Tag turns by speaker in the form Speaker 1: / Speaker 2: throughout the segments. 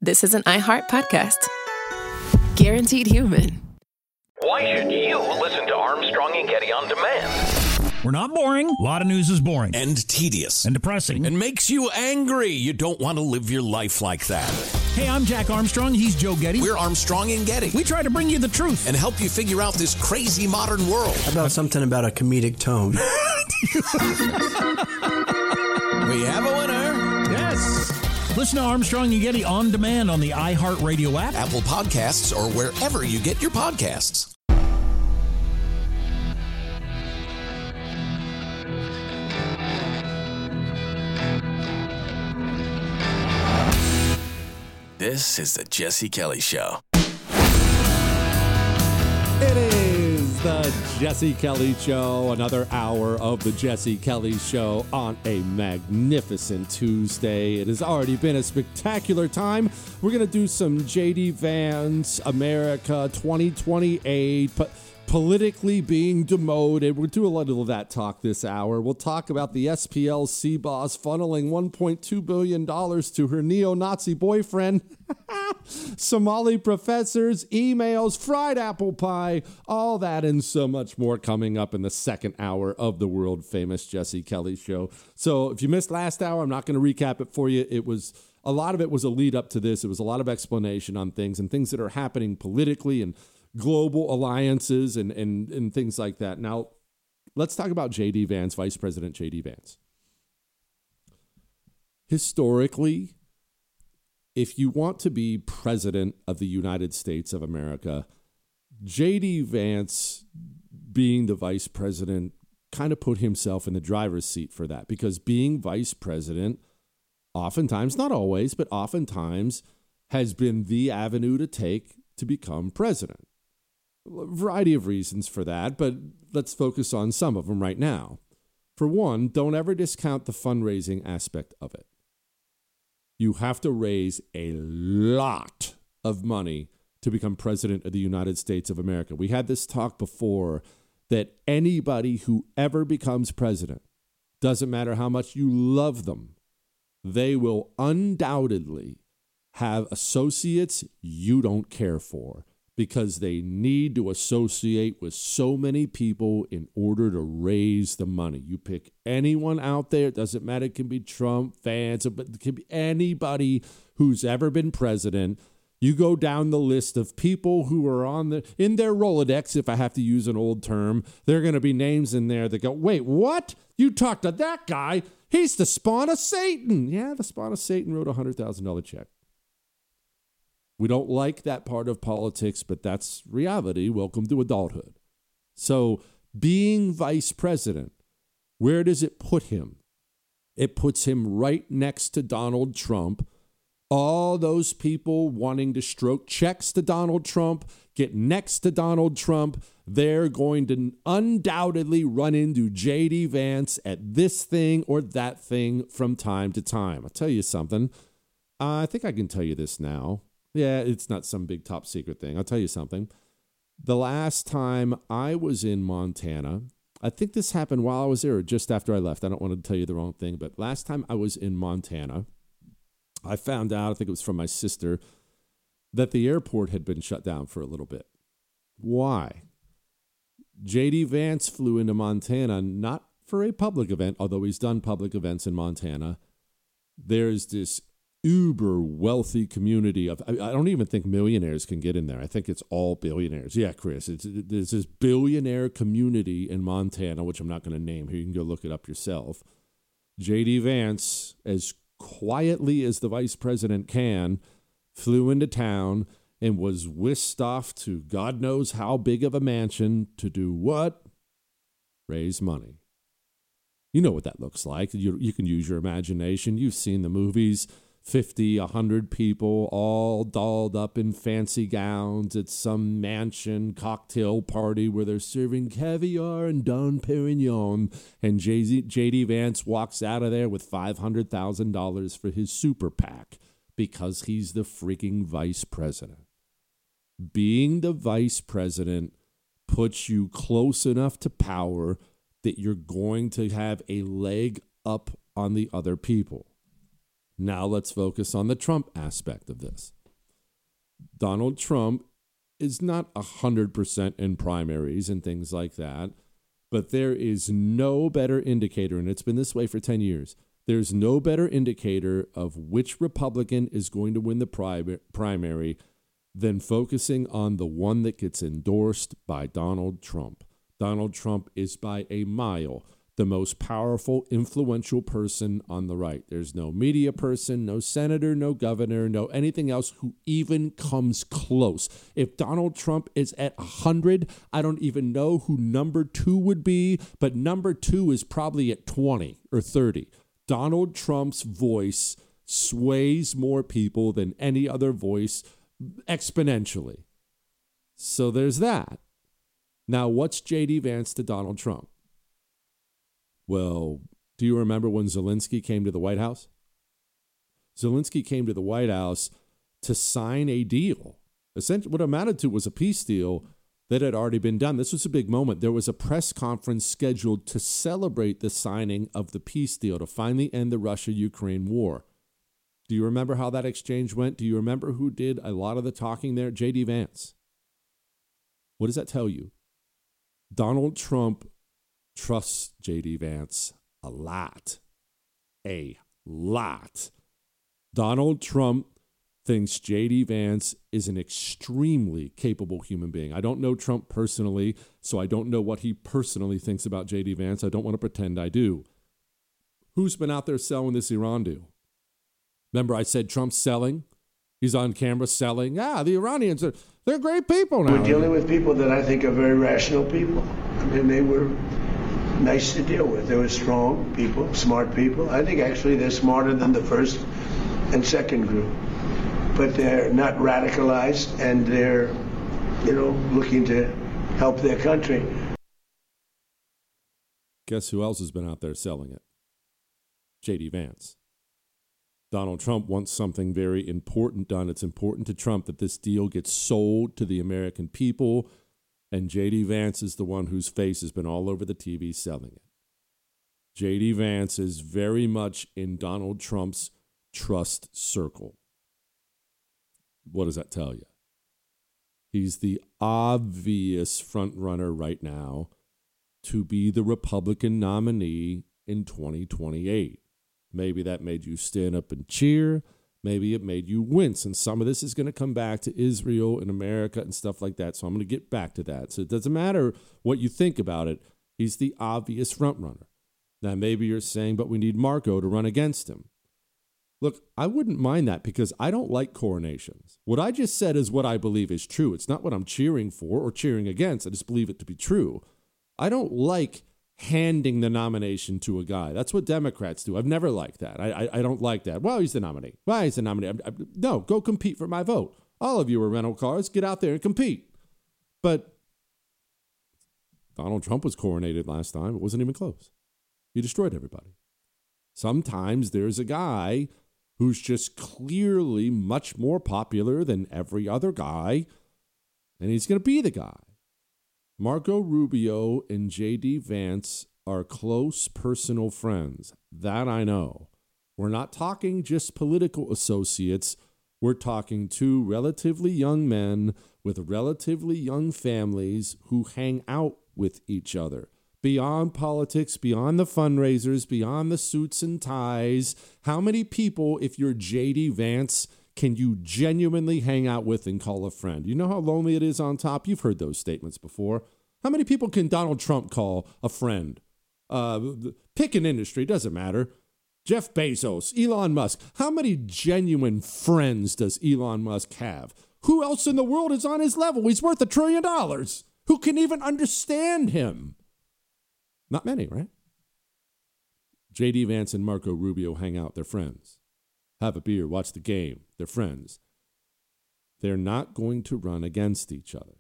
Speaker 1: this is an iHeart podcast. Guaranteed human.
Speaker 2: Why should you listen to Armstrong and Getty on demand?
Speaker 3: We're not boring. A lot of news is boring.
Speaker 4: And tedious.
Speaker 3: And depressing.
Speaker 4: And makes you angry. You don't want to live your life like that.
Speaker 3: Hey, I'm Jack Armstrong. He's Joe Getty.
Speaker 4: We're Armstrong and Getty.
Speaker 3: We try to bring you the truth.
Speaker 4: And help you figure out this crazy modern world.
Speaker 5: How about something about a comedic tone?
Speaker 4: We have a winner.
Speaker 3: Yes. Listen to Armstrong and Getty on demand on the iHeartRadio app,
Speaker 4: Apple Podcasts, or wherever you get your podcasts. This is the Jesse Kelly Show.
Speaker 6: It is the Jesse Kelly Show, another hour of the Jesse Kelly Show on a magnificent Tuesday. It has already been a spectacular time. We're going to do some J.D. Vance, America 2028, politically being demoted. We'll do a little of that talk this hour. We'll talk about the SPLC boss funneling $1.2 billion to her neo-Nazi boyfriend. Somali professors, emails, fried apple pie, all that and so much more coming up in the second hour of the world famous Jesse Kelly Show. So if you missed last hour, I'm not going to recap it for you. A lot of it was a lead up to this. It was a lot of explanation on things and things that are happening politically and global alliances and things like that. Now, let's talk about J.D. Vance, Vice President J.D. Vance. Historically, if you want to be president of the United States of America, J.D. Vance, being the vice president, kind of put himself in the driver's seat for that, because being vice president oftentimes, not always, but oftentimes has been the avenue to take to become president. A variety of reasons for that, but let's focus on some of them right now. For one, don't ever discount the fundraising aspect of it. You have to raise a lot of money to become president of the United States of America. We had this talk before that anybody who ever becomes president, doesn't matter how much you love them, they will undoubtedly have associates you don't care for, because they need to associate with so many people in order to raise the money. You pick anyone out there, it doesn't matter, it can be Trump, Vance, but it can be anybody who's ever been president. You go down the list of people who are in their Rolodex, if I have to use an old term, there are going to be names in there that go, wait, what? You talked to that guy? He's the spawn of Satan. Yeah, the spawn of Satan wrote a $100,000 check. We don't like that part of politics, but that's reality. Welcome to adulthood. So being vice president, where does it put him? It puts him right next to Donald Trump. All those people wanting to stroke checks to Donald Trump, get next to Donald Trump, they're going to undoubtedly run into J.D. Vance at this thing or that thing from time to time. I'll tell you something. I think I can tell you this now. Yeah, it's not some big top secret thing. I'll tell you something. The last time I was in Montana, I think this happened while I was there or just after I left. I don't want to tell you the wrong thing, but last time I was in Montana, I found out, I think it was from my sister, that the airport had been shut down for a little bit. Why? J.D. Vance flew into Montana, not for a public event, although he's done public events in Montana. There's this uber wealthy community of, I don't even think millionaires can get in there. I think it's all billionaires. Yeah, Chris, there's this billionaire community in Montana, which I'm not going to name here. You can go look it up yourself. J.D. Vance, as quietly as the vice president can, flew into town and was whisked off to God knows how big of a mansion to do what? Raise money. You know what that looks like. You can use your imagination. You've seen the movies. 50, 100 people all dolled up in fancy gowns at some mansion cocktail party where they're serving caviar and Dom Perignon, and J.D. Vance walks out of there with $500,000 for his super PAC because he's the freaking vice president. Being the vice president puts you close enough to power that you're going to have a leg up on the other people. Now let's focus on the Trump aspect of this. Donald Trump is not 100% in primaries and things like that, but there is no better indicator, and it's been this way for 10 years, there's no better indicator of which Republican is going to win the primary than focusing on the one that gets endorsed by Donald Trump. Donald Trump is by a mile the most powerful, influential person on the right. There's no media person, no senator, no governor, no anything else who even comes close. If Donald Trump is at 100, I don't even know who number 2 would be, but number 2 is probably at 20 or 30. Donald Trump's voice sways more people than any other voice exponentially. So there's that. Now, what's J.D. Vance to Donald Trump? Well, do you remember when Zelensky came to the White House? Zelensky came to the White House to sign a deal. Essentially, what it amounted to was a peace deal that had already been done. This was a big moment. There was a press conference scheduled to celebrate the signing of the peace deal to finally end the Russia-Ukraine war. Do you remember how that exchange went? Do you remember who did a lot of the talking there? J.D. Vance. What does that tell you? Donald Trump trusts J.D. Vance a lot. A lot. Donald Trump thinks J.D. Vance is an extremely capable human being. I don't know Trump personally, so I don't know what he personally thinks about J.D. Vance. I don't want to pretend I do. Who's been out there selling this Iran deal? Remember I said Trump's selling? He's on camera selling. The Iranians, they're great people now.
Speaker 7: We're dealing with people that I think are very rational people. I mean, they were nice to deal with. They were strong people, smart people. I think actually they're smarter than the first and second group. But they're not radicalized, and they're, looking to help their country.
Speaker 6: Guess who else has been out there selling it? J.D. Vance. Donald Trump wants something very important done. It's important to Trump that this deal gets sold to the American people, and J.D. Vance is the one whose face has been all over the TV selling it. J.D. Vance is very much in Donald Trump's trust circle. What does that tell you? He's the obvious front runner right now to be the Republican nominee in 2028. Maybe that made you stand up and cheer. Maybe it made you wince. And some of this is going to come back to Israel and America and stuff like that. So I'm going to get back to that. So it doesn't matter what you think about it. He's the obvious front runner. Now, maybe you're saying, but we need Marco to run against him. Look, I wouldn't mind that because I don't like coronations. What I just said is what I believe is true. It's not what I'm cheering for or cheering against. I just believe it to be true. I don't like handing the nomination to a guy. That's what Democrats do. I've never liked that. I don't like that. Well, he's the nominee. Why he's the nominee? No, go compete for my vote. All of you are rental cars. Get out there and compete. But Donald Trump was coronated last time. It wasn't even close. He destroyed everybody. Sometimes there's a guy who's just clearly much more popular than every other guy, and he's going to be the guy. Marco Rubio and J.D. Vance are close personal friends. That I know. We're not talking just political associates. We're talking two relatively young men with relatively young families who hang out with each other. Beyond politics, beyond the fundraisers, beyond the suits and ties, how many people, if you're J.D. Vance, can you genuinely hang out with and call a friend? You know how lonely it is on top? You've heard those statements before. How many people can Donald Trump call a friend? Pick an industry, doesn't matter. Jeff Bezos, Elon Musk. How many genuine friends does Elon Musk have? Who else in the world is on his level? He's worth $1 trillion. Who can even understand him? Not many, right? J.D. Vance and Marco Rubio hang out. They're friends. Have a beer, watch the game. They're friends. They're not going to run against each other.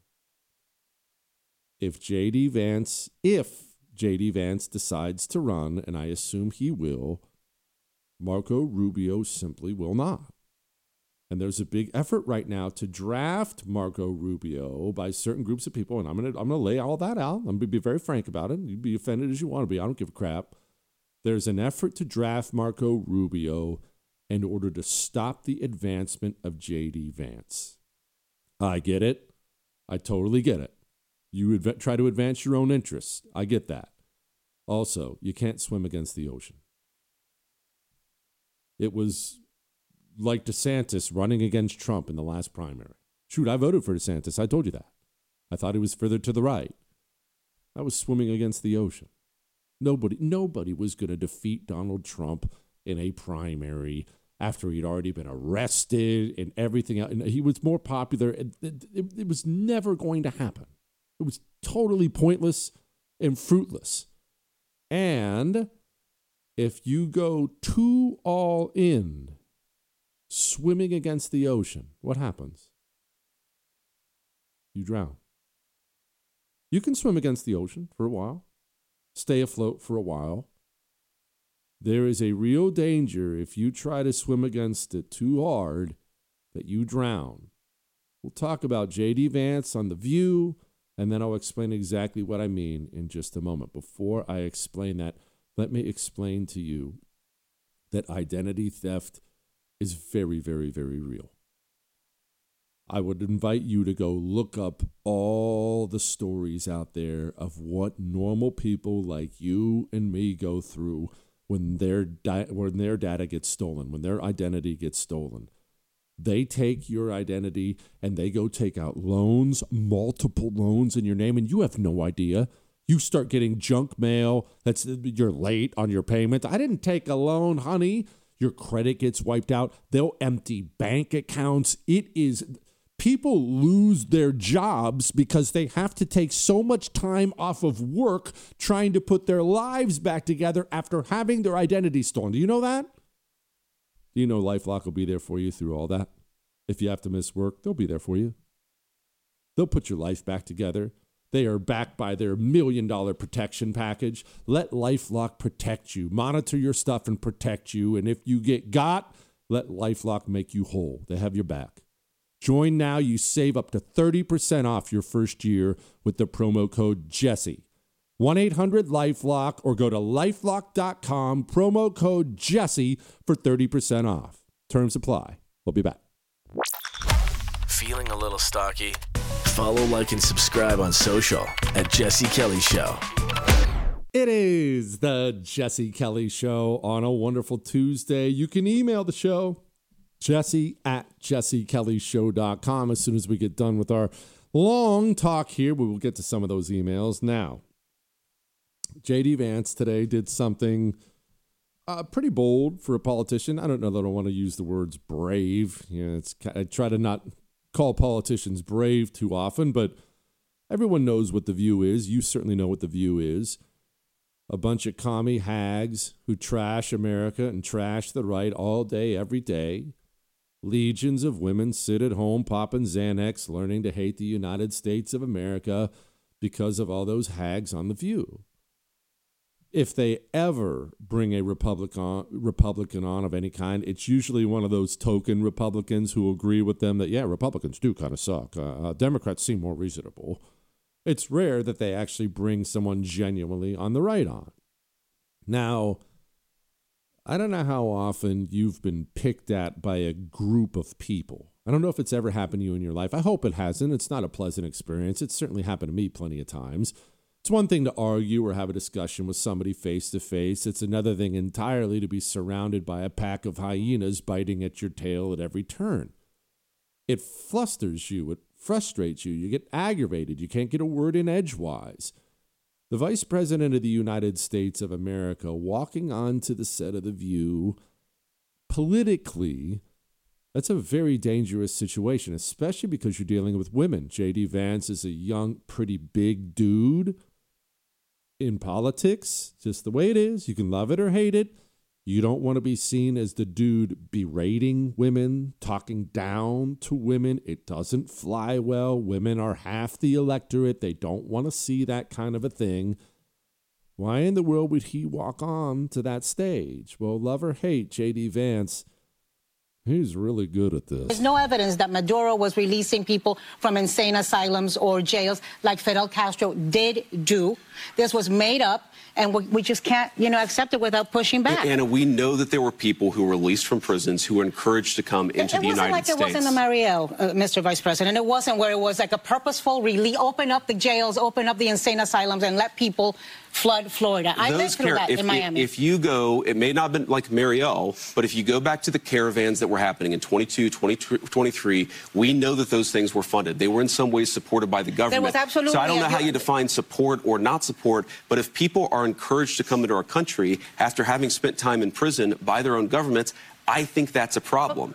Speaker 6: If J.D. Vance decides to run, and I assume he will, Marco Rubio simply will not. And there's a big effort right now to draft Marco Rubio by certain groups of people, and I'm gonna lay all that out. I'm going to be very frank about it. You be offended as you want to be. I don't give a crap. There's an effort to draft Marco Rubio in order to stop the advancement of J.D. Vance. I get it. I totally get it. You try to advance your own interests. I get that. Also, you can't swim against the ocean. It was like DeSantis running against Trump in the last primary. Shoot, I voted for DeSantis. I told you that. I thought he was further to the right. I was swimming against the ocean. Nobody was going to defeat Donald Trump in a primary after he'd already been arrested and everything else. And he was more popular. It was never going to happen. It was totally pointless and fruitless. And if you go too all in, swimming against the ocean, what happens? You drown. You can swim against the ocean for a while, stay afloat for a while. There is a real danger if you try to swim against it too hard that you drown. We'll talk about J.D. Vance on The View, and then I'll explain exactly what I mean in just a moment. Before I explain that, let me explain to you that identity theft is very, very, very real. I would invite you to go look up all the stories out there of what normal people like you and me go through when their data gets stolen, when their identity gets stolen. They take your identity and they go take out loans, multiple loans in your name, and you have no idea. You start getting junk mail that's you're late on your payment. I didn't take a loan, honey. Your credit gets wiped out. They'll empty bank accounts. People lose their jobs because they have to take so much time off of work trying to put their lives back together after having their identity stolen. Do you know that? Do you know LifeLock will be there for you through all that? If you have to miss work, they'll be there for you. They'll put your life back together. They are backed by their $1 million protection package. Let LifeLock protect you. Monitor your stuff and protect you. And if you get got, let LifeLock make you whole. They have your back. Join now. You save up to 30% off your first year with the promo code Jesse. 1-800-LifeLock or go to lifelock.com, promo code Jesse for 30% off. Terms apply. We'll be back.
Speaker 8: Feeling a little stocky? Follow, like, and subscribe on social at Jesse Kelly Show.
Speaker 6: It is the Jesse Kelly Show on a wonderful Tuesday. You can email the show, jesse@jessekellyshow.com. As soon as we get done with our long talk here, we will get to some of those emails. Now, J.D. Vance today did something pretty bold for a politician. I don't know that I want to use the words brave. I try to not call politicians brave too often, but everyone knows what The View is. You certainly know what The View is. A bunch of commie hags who trash America and trash the right all day, every day. Legions of women sit at home popping Xanax, learning to hate the United States of America because of all those hags on The View. If they ever bring a Republican on of any kind, it's usually one of those token Republicans who agree with them that, yeah, Republicans do kind of suck. Democrats seem more reasonable. It's rare that they actually bring someone genuinely on the right on. Now, I don't know how often you've been picked at by a group of people. I don't know if it's ever happened to you in your life. I hope it hasn't. It's not a pleasant experience. It's certainly happened to me plenty of times. It's one thing to argue or have a discussion with somebody face to face. It's another thing entirely to be surrounded by a pack of hyenas biting at your tail at every turn. It flusters you. It frustrates you. You get aggravated. You can't get a word in edgewise. The Vice President of the United States of America walking onto the set of The View, politically, that's a very dangerous situation, especially because you're dealing with women. J.D. Vance is a young, pretty big dude in politics, just the way it is. You can love it or hate it. You don't want to be seen as the dude berating women, talking down to women. It doesn't fly well. Women are half the electorate. They don't want to see that kind of a thing. Why in the world would he walk on to that stage? Well, love or hate, J.D. Vance He's really good at this.
Speaker 9: There's no evidence that Maduro was releasing people from insane asylums or jails like Fidel Castro did do. This was made up, and we just can't, accept it without pushing back.
Speaker 10: Anna, we know that there were people who were released from prisons who were encouraged to come into the United States.
Speaker 9: It wasn't like it was in the Mariel, Mr. Vice President. It wasn't where it was like a purposeful release, open up the jails, open up the insane asylums, and let people flood Florida. I lived through that in Miami.
Speaker 10: If you go, it may not have been like Mariel, but if you go back to the caravans that were happening in 22, 23, we know that those things were funded. They were in some ways supported by the government.
Speaker 9: There was absolutely.
Speaker 10: So I don't know how you define support or not support, but if people are encouraged to come into our country after having spent time in prison by their own governments, I think that's a problem.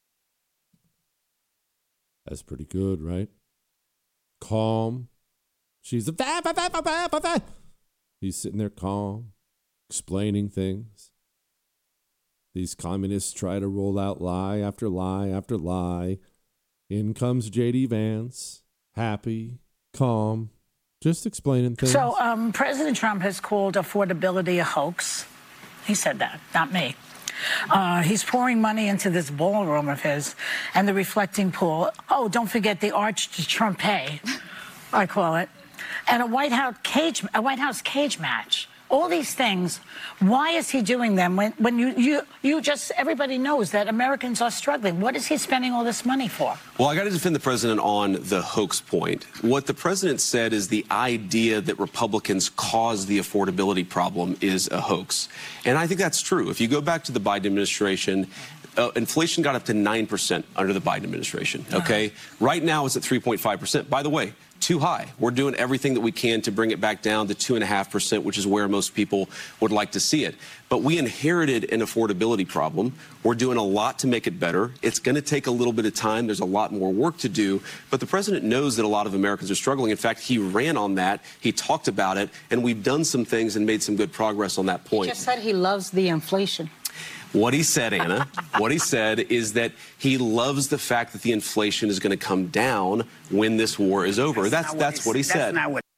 Speaker 6: That's pretty good, right? Calm. She's a He's sitting there calm, explaining things. These communists try to roll out lie after lie after lie. In comes J.D. Vance, happy, calm, just explaining things.
Speaker 11: So President Trump has called affordability a hoax. He said that, not me. He's pouring money into this ballroom of his and the reflecting pool. Oh, don't forget the Arch de Trumpe, I call it. And a White House cage match. All these things. Why is he doing them when you just, everybody knows that Americans are struggling? What is he spending all this money for?
Speaker 10: Well, I got to defend the president on the hoax point. What the president said is the idea that Republicans caused the affordability problem is a hoax. And I think that's true. If you go back to the Biden administration, inflation got up to 9% under the Biden administration, okay? Right now it's at 3.5%. By the way, too high. We're doing everything that we can to bring it back down to 2.5%, which is where most people would like to see it. But we inherited an affordability problem. We're doing a lot to make it better. It's going to take a little bit of time. There's a lot more work to do. But the president knows that a lot of Americans are struggling. In fact, he ran on that. He talked about it. And we've done some things and made some good progress on that point.
Speaker 9: He just said he loves the inflation.
Speaker 10: What he said, Anna, what he said is that he loves the fact that the inflation is going to come down when this war is over. That's what he said.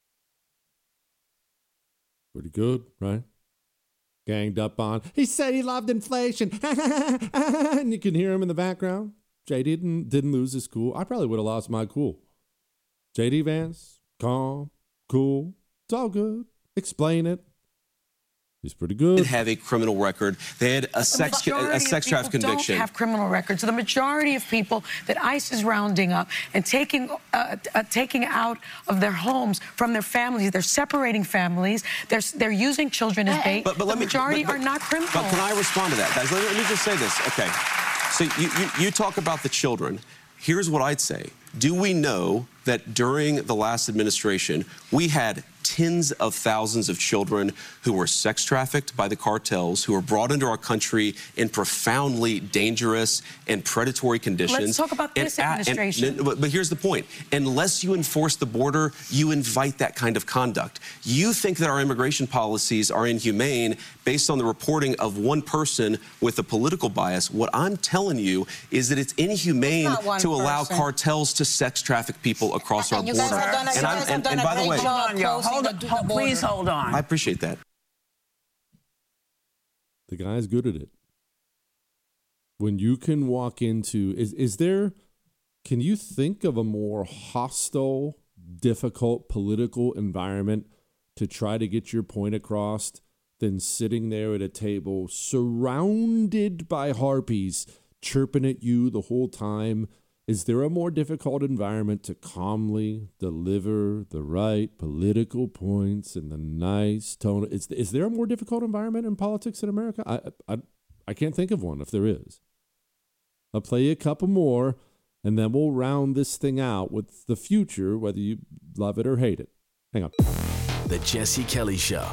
Speaker 6: Pretty good, right? Ganged up on. He said he loved inflation. And you can hear him in the background. JD didn't lose his cool. I probably would have lost my cool. JD Vance, calm, cool. It's all good. Explain it. He's pretty good.
Speaker 10: They have a criminal record. They had a sex trafficking conviction.
Speaker 12: Don't have criminal records. So the majority of people that ICE is rounding up and taking out of their homes from their families, they're separating families. They're using children as bait.
Speaker 10: But
Speaker 12: the majority are not criminals.
Speaker 10: But can I respond to that, guys? Let me just say this. Okay. So you talk about the children. Here's what I'd say. Do we know that during the last administration, we had tens of thousands of children who were sex trafficked by the cartels, who were brought into our country in profoundly dangerous and predatory conditions?
Speaker 12: Let's talk about this administration.
Speaker 10: But here's the point. Unless you enforce the border, you invite that kind of conduct. You think that our immigration policies are inhumane based on the reporting of one person with a political bias. What I'm telling you is that it's inhumane to allow cartels to sex traffic people across our border.
Speaker 9: And by the way,
Speaker 11: please hold on.
Speaker 10: I appreciate that.
Speaker 6: The guy's good at it. When you can walk into, can you think of a more hostile, difficult political environment to try to get your point across than sitting there at a table surrounded by harpies chirping at you the whole time? Is there a more difficult environment to calmly deliver the right political points in the nice tone? Is there a more difficult environment in politics in America? I can't think of one if there is. I'll play you a couple more, and then we'll round this thing out with the future, whether you love it or hate it. Hang on.
Speaker 8: The Jesse Kelly Show.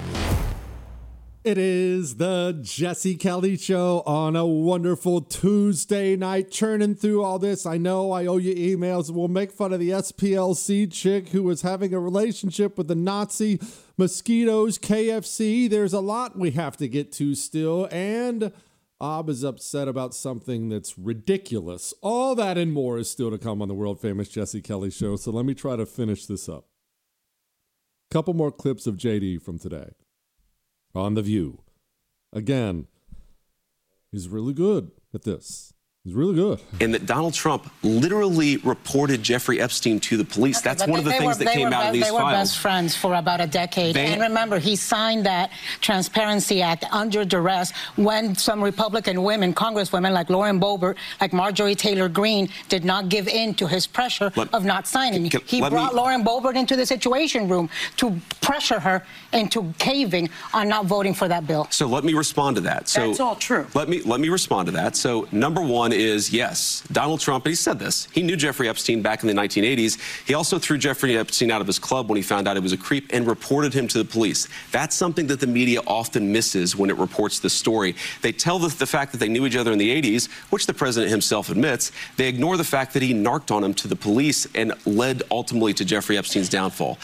Speaker 6: It is the Jesse Kelly Show on a wonderful Tuesday night, churning through all this. I know I owe you emails. We'll make fun of the SPLC chick who was having a relationship with the Nazi, mosquitoes, KFC. There's a lot we have to get to still, and Ob is upset about something that's ridiculous. All that and more is still to come on the world-famous Jesse Kelly Show, so let me try to finish this up. Couple more clips of JD from today. On The View. Again, he's really good at this. It's really good.
Speaker 10: And that Donald Trump literally reported Jeffrey Epstein to the police.
Speaker 9: Okay,
Speaker 10: that's one of the things that came out of these files.
Speaker 9: They were best friends for about a decade. And remember, he signed that Transparency Act under duress when some Republican women, congresswomen like Lauren Boebert, like Marjorie Taylor Greene, did not give in to his pressure of not signing. He brought Lauren Boebert into the Situation Room to pressure her into caving on not voting for that bill.
Speaker 10: So let me respond to that. So
Speaker 12: that's all true.
Speaker 10: Let me respond to that. So number one is, yes, Donald Trump, and he said this, he knew Jeffrey Epstein back in the 1980s. He also threw Jeffrey Epstein out of his club when he found out he was a creep and reported him to the police. That's something that the media often misses when it reports this story. They tell the fact that they knew each other in the 80s, which the president himself admits. They ignore the fact that he narked on him to the police and led ultimately to Jeffrey Epstein's downfall.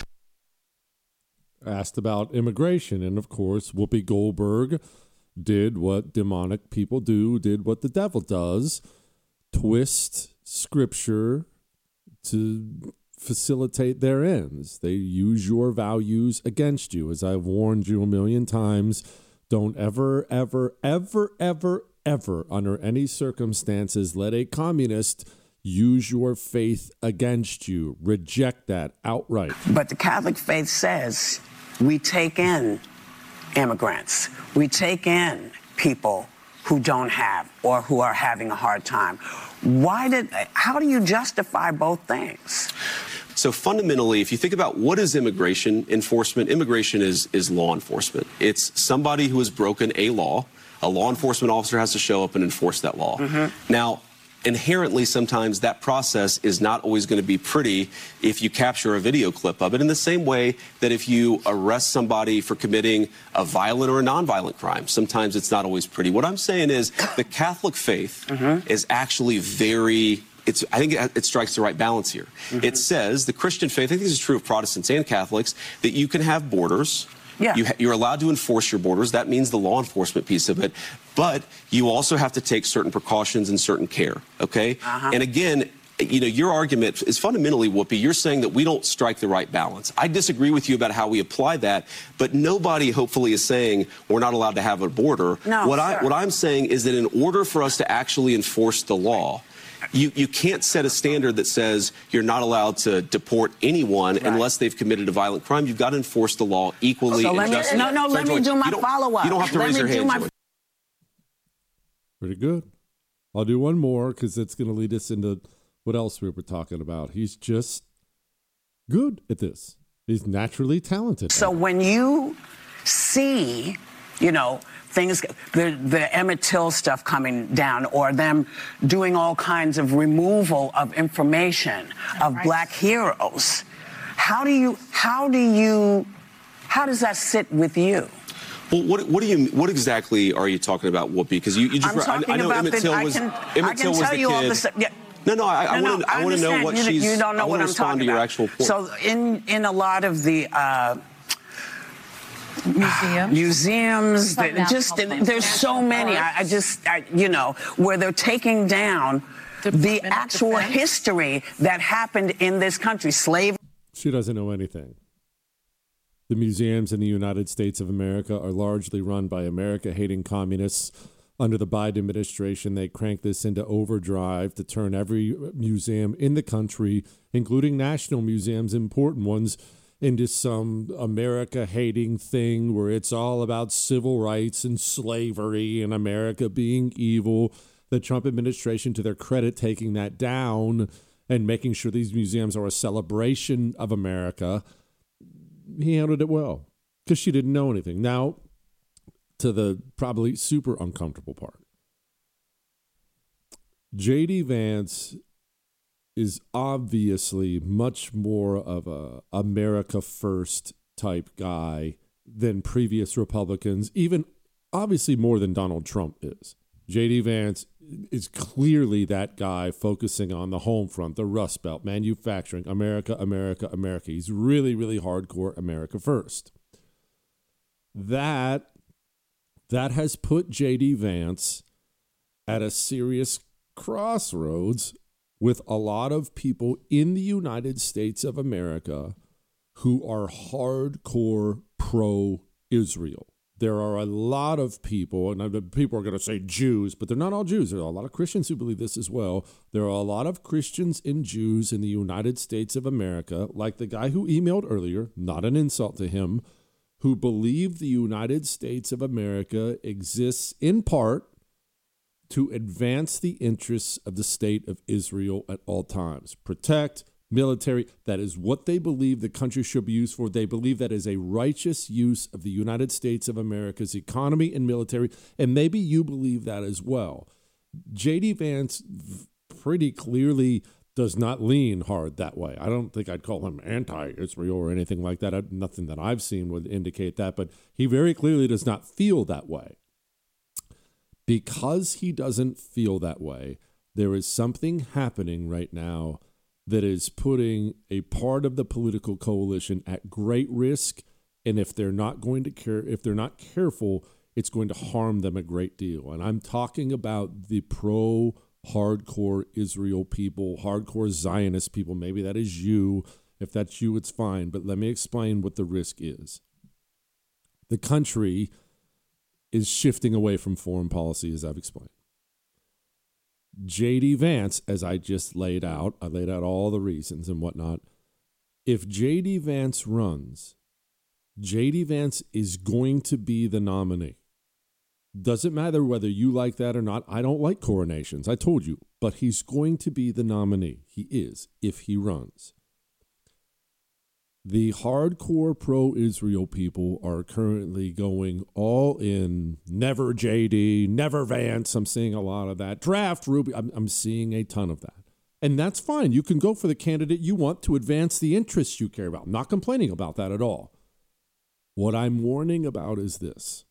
Speaker 6: Asked about immigration, and of course, Whoopi Goldberg did what demonic people do, did what the devil does, twist scripture to facilitate their ends. They use your values against you. As I've warned you a million times, don't ever, ever, ever, ever, ever, under any circumstances, let a communist use your faith against you. Reject that outright.
Speaker 13: But the Catholic faith says we take in immigrants. We take in people who don't have or who are having a hard time. How do you justify both things?
Speaker 10: So fundamentally, if you think about what is immigration enforcement, immigration is law enforcement. It's somebody who has broken a law. A law enforcement officer has to show up and enforce that law. Mm-hmm. Now, inherently, sometimes that process is not always going to be pretty if you capture a video clip of it, in the same way that if you arrest somebody for committing a violent or a nonviolent crime, sometimes it's not always pretty. What I'm saying is the Catholic faith is actually I think it strikes the right balance here. Mm-hmm. It says, the Christian faith, I think this is true of Protestants and Catholics, that you can have borders. Yeah. You're allowed to enforce your borders. That means the law enforcement piece of it. But you also have to take certain precautions and certain care, okay? And again, your argument is fundamentally, Whoopi, you're saying that we don't strike the right balance. I disagree with you about how we apply that, but nobody, hopefully, is saying we're not allowed to have a border. No, what I'm saying is that in order for us to actually enforce the law, you can't set a standard that says you're not allowed to deport anyone unless they've committed a violent crime. You've got to enforce the law equally.
Speaker 13: So let me do my follow-up.
Speaker 10: You don't have to raise your hand.
Speaker 6: Pretty good. I'll do one more because it's going to lead us into what else we were talking about. He's just good at this. He's naturally talented.
Speaker 13: So when you see, things, the Emmett Till stuff coming down, or them doing all kinds of removal of information of black heroes, how does that sit with you?
Speaker 10: Well, what exactly are you talking about, Whoopi? Because you just I know Emmett Till was the kid. No, I want to know what she's.
Speaker 13: You don't know what I'm talking about.
Speaker 10: Your actual point.
Speaker 13: So in a lot of the museums, there's so many. Where they're taking down the actual history that happened in this country, slavery.
Speaker 6: She doesn't know anything. The museums in the United States of America are largely run by America-hating communists. Under the Biden administration, they cranked this into overdrive to turn every museum in the country, including national museums, important ones, into some America-hating thing where it's all about civil rights and slavery and America being evil. The Trump administration, to their credit, taking that down and making sure these museums are a celebration of America. He handled it well because she didn't know anything. Now, to the probably super uncomfortable part. J.D. Vance is obviously much more of a America First type guy than previous Republicans, even obviously more than Donald Trump is. J.D. Vance is clearly that guy focusing on the home front, the Rust Belt, manufacturing, America, America, America. He's really, really hardcore America First. That has put J.D. Vance at a serious crossroads with a lot of people in the United States of America who are hardcore pro-Israel. there are a lot of people, and people are going to say Jews, but they're not all Jews. There are a lot of Christians who believe this as well. There are a lot of Christians and Jews in the United States of America, like the guy who emailed earlier, not an insult to him, who believe the United States of America exists in part to advance the interests of the state of Israel at all times. Protect, military, that is what they believe the country should be used for. They believe that is a righteous use of the United States of America's economy and military, and maybe you believe that as well. J.D. Vance pretty clearly does not lean hard that way. I don't think I'd call him anti-Israel or anything like that. Nothing that I've seen would indicate that, but he very clearly does not feel that way. Because he doesn't feel that way, there is something happening right now that is putting a part of the political coalition at great risk, and if they're not careful, it's going to harm them a great deal. And I'm talking about the pro-hardcore Israel people, hardcore Zionist people. Maybe that is you. If that's you, it's fine. But let me explain what the risk is. The country is shifting away from foreign policy, as I've explained. J.D. Vance, as I just laid out, I laid out all the reasons and whatnot. If J.D. Vance runs, J.D. Vance is going to be the nominee. Doesn't matter whether you like that or not. I don't like coronations, I told you, but he's going to be the nominee. He is, if he runs. The hardcore pro-Israel people are currently going all in. Never JD, never Vance. I'm seeing a lot of that. Draft Ruby. I'm seeing a ton of that. And that's fine. You can go for the candidate you want to advance the interests you care about. I'm not complaining about that at all. What I'm warning about is this.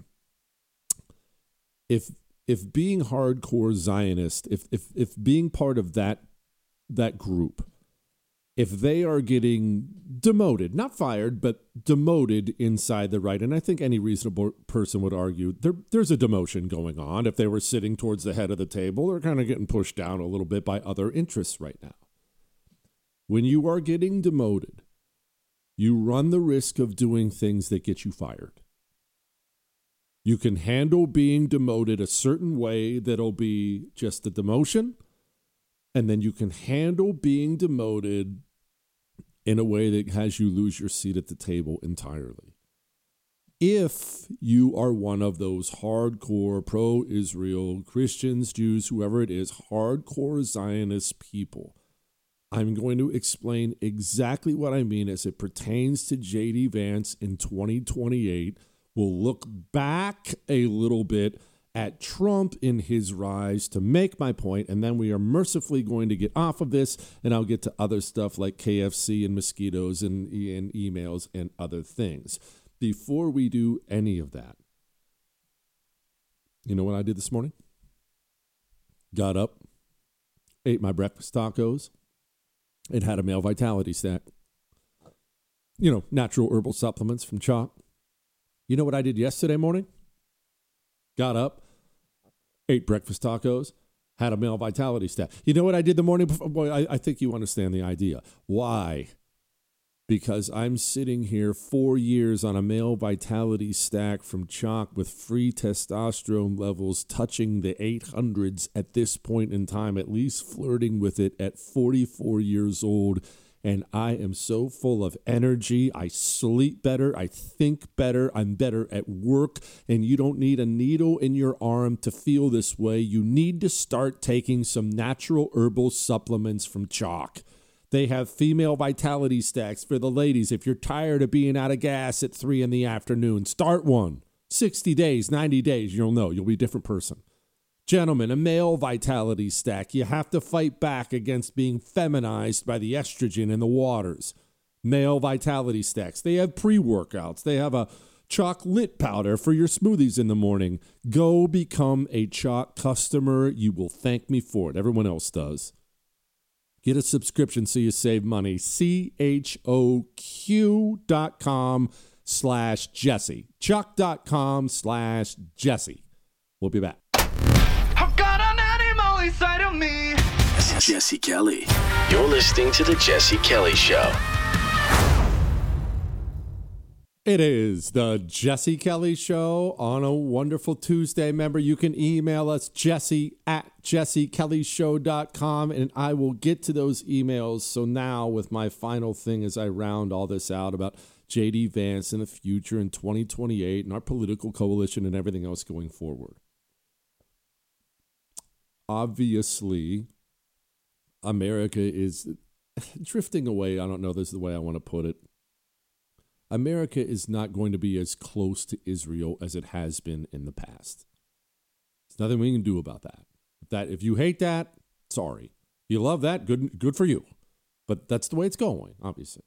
Speaker 6: If being hardcore Zionist, if being part of that group, if they are getting demoted, not fired, but demoted inside the right, and I think any reasonable person would argue there's a demotion going on. If they were sitting towards the head of the table, they're kind of getting pushed down a little bit by other interests right now. When you are getting demoted, you run the risk of doing things that get you fired. You can handle being demoted a certain way that'll be just a demotion, and then you can handle being demoted in a way that has you lose your seat at the table entirely. If you are one of those hardcore pro-Israel Christians, Jews, whoever it is, hardcore Zionist people, I'm going to explain exactly what I mean as it pertains to J.D. Vance in 2028. We'll look back a little bit at Trump in his rise to make my point, and then we are mercifully going to get off of this, and I'll get to other stuff like KFC and mosquitoes and emails and other things. Before we do any of that, you know what I did this morning? Got up, ate my breakfast tacos, and had a male vitality stack. You know, natural herbal supplements from Chalk. You know what I did yesterday morning? Got up, ate breakfast tacos, had a male vitality stack. You know what I did the morning before? Boy, I think you understand the idea. Why? Because I'm sitting here 4 years on a male vitality stack from Chalk with free testosterone levels touching the 800s at this point in time, at least flirting with it at 44 years old. And I am so full of energy. I sleep better. I think better. I'm better at work. And you don't need a needle in your arm to feel this way. You need to start taking some natural herbal supplements from Chalk. They have female vitality stacks for the ladies. If you're tired of being out of gas at 3 p.m, start one. 60 days, 90 days, you'll know. You'll be a different person. Gentlemen, a male vitality stack. You have to fight back against being feminized by the estrogen in the waters. Male vitality stacks. They have pre-workouts. They have a chocolate powder for your smoothies in the morning. Go become a Chalk customer. You will thank me for it. Everyone else does. Get a subscription so you save money. CHOQ.com/Jesse. Chalk.com/Jesse. We'll be back.
Speaker 14: I've got an animal inside of me.
Speaker 8: This is Jesse Kelly. You're listening to The Jesse Kelly Show.
Speaker 6: It is the Jesse Kelly Show on a wonderful Tuesday. Remember, you can email us, jesse@jessekellyshow.com, and I will get to those emails. So now, with my final thing as I round all this out about J.D. Vance and the future in 2028 and our political coalition and everything else going forward. Obviously, America is drifting away. I don't know, this is the way I want to put it. America is not going to be as close to Israel as it has been in the past. There's nothing we can do about that. If you hate that, sorry. If you love that, good for you. But that's the way it's going, obviously.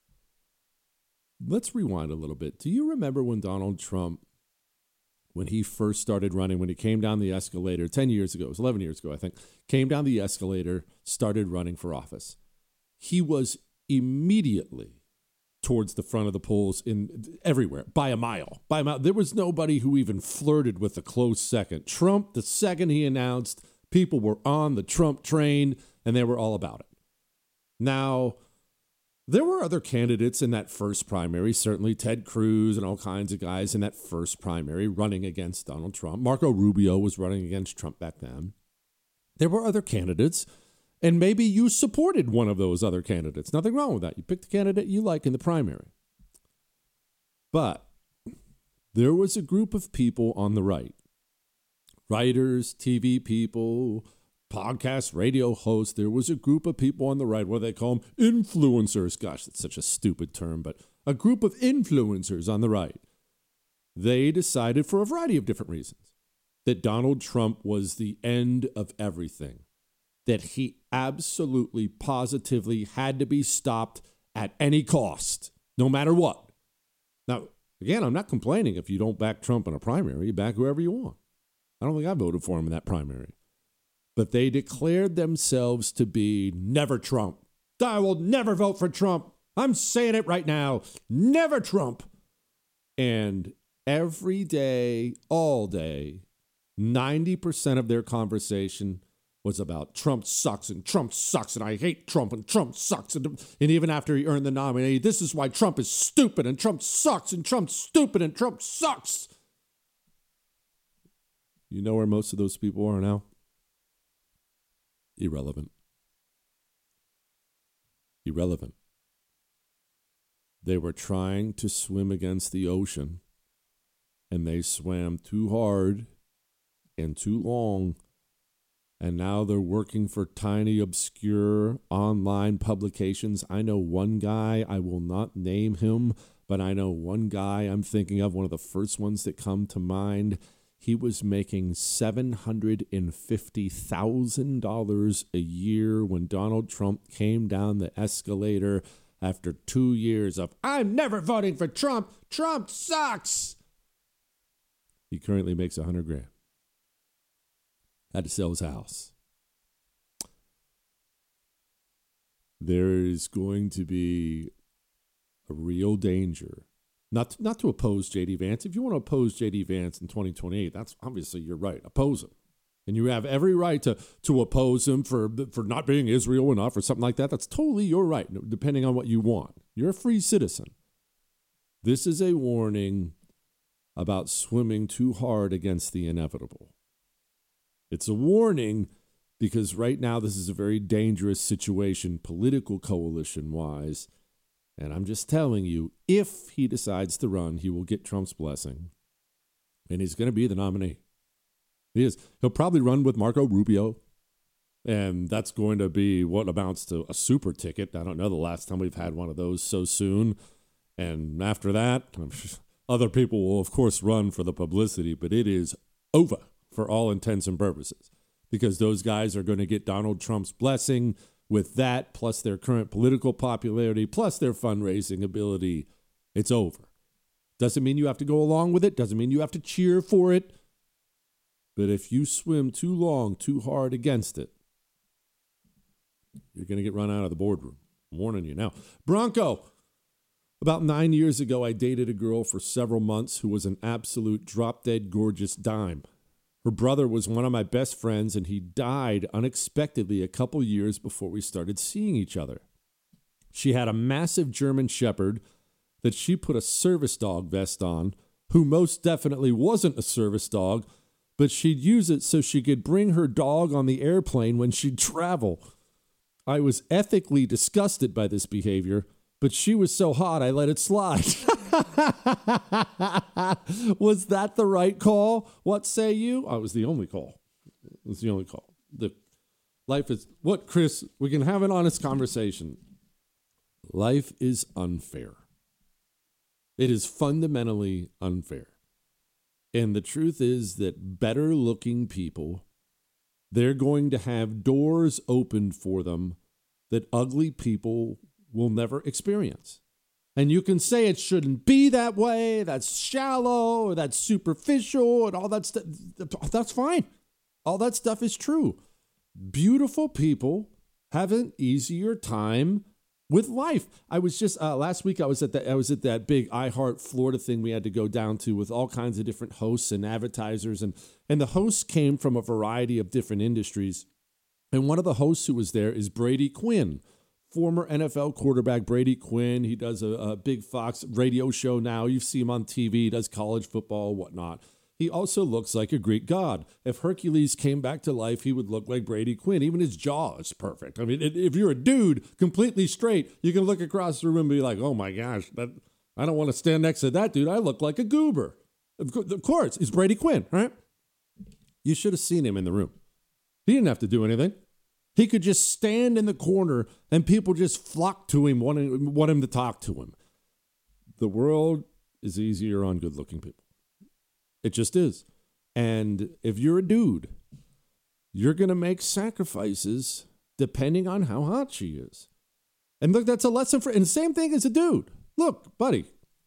Speaker 6: Let's rewind a little bit. Do you remember when Donald Trump, when he first started running, when he came down the escalator 10 years ago, it was 11 years ago, I think, came down the escalator, started running for office. He was immediately towards the front of the polls everywhere, by a mile. There was nobody who even flirted with a close second. Trump, the second he announced, people were on the Trump train, and they were all about it. Now, there were other candidates in that first primary, certainly Ted Cruz and all kinds of guys in that first primary running against Donald Trump. Marco Rubio was running against Trump back then. There were other candidates. And maybe you supported one of those other candidates. Nothing wrong with that. You picked the candidate you like in the primary. But there was a group of people on the right, writers, TV people, podcast, radio hosts. There was a group of people on the right, what do they call them? Influencers. Gosh, that's such a stupid term, but a group of influencers on the right. They decided, for a variety of different reasons, that Donald Trump was the end of everything, that he absolutely, positively had to be stopped at any cost, no matter what. Now, again, I'm not complaining if you don't back Trump in a primary. You back whoever you want. I don't think I voted for him in that primary. But they declared themselves to be never Trump. I will never vote for Trump. I'm saying it right now. Never Trump. And every day, all day, 90% of their conversation was about Trump sucks and I hate Trump and Trump sucks. And even after he earned the nominee, this is why Trump is stupid and Trump sucks and Trump's stupid and Trump sucks. You know where most of those people are now? Irrelevant. They were trying to swim against the ocean, and they swam too hard and too long. And now they're working for tiny, obscure online publications. I know one guy, I will not name him, but I know one guy I'm thinking of, one of the first ones that come to mind. He was making $750,000 a year when Donald Trump came down the escalator after 2 years of, I'm never voting for Trump. Trump sucks. He currently makes $100,000. Had to sell his house. There is going to be a real danger. Not to oppose J.D. Vance. If you want to oppose J.D. Vance in 2028, that's obviously your right. Oppose him. And you have every right to oppose him for not being Israel enough or something like that. That's totally your right, depending on what you want. You're a free citizen. This is a warning about swimming too hard against the inevitable. It's a warning because right now this is a very dangerous situation, political coalition-wise. And I'm just telling you, if he decides to run, he will get Trump's blessing. And he's going to be the nominee. He is. He'll probably run with Marco Rubio. And that's going to be what amounts to a super ticket. I don't know the last time we've had one of those so soon. And after that, other people will, of course, run for the publicity. But it is over for all intents and purposes, because those guys are going to get Donald Trump's blessing with that, plus their current political popularity, plus their fundraising ability. It's over. Doesn't mean you have to go along with it. Doesn't mean you have to cheer for it. But if you swim too long, too hard against it, you're going to get run out of the boardroom. I'm warning you now. Bronco. About 9 years ago, I dated a girl for several months who was an absolute drop-dead gorgeous dime. Her brother was one of my best friends, and he died unexpectedly a couple years before we started seeing each other. She had a massive German Shepherd that she put a service dog vest on, who most definitely wasn't a service dog, but she'd use it so she could bring her dog on the airplane when she'd travel. I was ethically disgusted by this behavior, but she was so hot I let it slide. Was that the right call? What say you? It was the only call. It was the only call. Life is, what, Chris? We can have an honest conversation. Life is unfair. It is fundamentally unfair. And the truth is that better looking people, they're going to have doors opened for them that ugly people will never experience. And you can say it shouldn't be that way, that's shallow, or that's superficial, and all that stuff. That's fine. All that stuff is true. Beautiful people have an easier time with life. I was just last week. I was at that big iHeart Florida thing we had to go down to with all kinds of different hosts and advertisers, and the hosts came from a variety of different industries. And one of the hosts who was there is Brady Quinn, former NFL quarterback Brady Quinn. He does a big Fox radio show now. You see him on TV. He does college football, whatnot. He also looks like a Greek god. If Hercules came back to life, he would look like Brady Quinn. Even his jaw is perfect. I mean, if you're a dude completely straight, you can look across the room and be like, oh my gosh, I don't want to stand next to that dude. I look like a goober. Of course, it's Brady Quinn, right? You should have seen him in the room. He didn't have to do anything. He could just stand in the corner and people just flock to him, want him to talk to him. The world is easier on good-looking people. It just is. And if you're a dude, you're going to make sacrifices depending on how hot she is. And look, that's a lesson and the same thing as a dude. Look, buddy,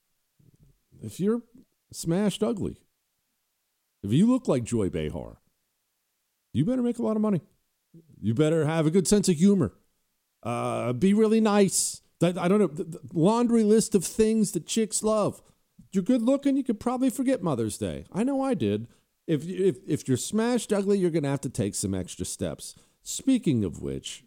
Speaker 6: if you're smashed ugly, if you look like Joy Behar, you better make a lot of money. You better have a good sense of humor. Be really nice. I don't know, the laundry list of things that chicks love. You're good looking, you could probably forget Mother's Day. I know I did. If you're smashed ugly, you're going to have to take some extra steps. Speaking of which,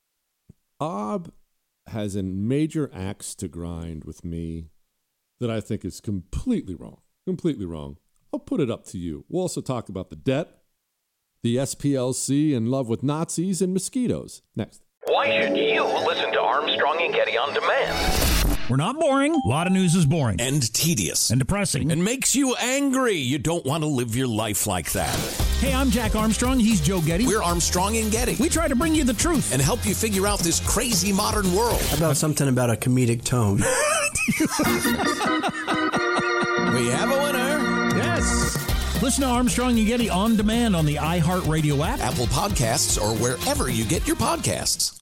Speaker 6: Ob has a major axe to grind with me that I think is completely wrong. Completely wrong. I'll put it up to you. We'll also talk about the debt, the SPLC in love with Nazis, and mosquitoes. Next.
Speaker 2: Why should you listen to Armstrong and Getty on demand?
Speaker 3: We're not boring. A lot of news is boring.
Speaker 4: And tedious.
Speaker 3: And depressing.
Speaker 4: And makes you angry. You don't want to live your life like that.
Speaker 3: Hey, I'm Jack Armstrong. He's Joe Getty.
Speaker 4: We're Armstrong and Getty.
Speaker 3: We try to bring you the truth.
Speaker 4: And help you figure out this crazy modern world.
Speaker 5: How about something about a comedic tone?
Speaker 4: We have a winner.
Speaker 3: Yes. Listen to Armstrong and Getty on demand on the iHeart Radio app,
Speaker 4: Apple Podcasts, or wherever you get your podcasts.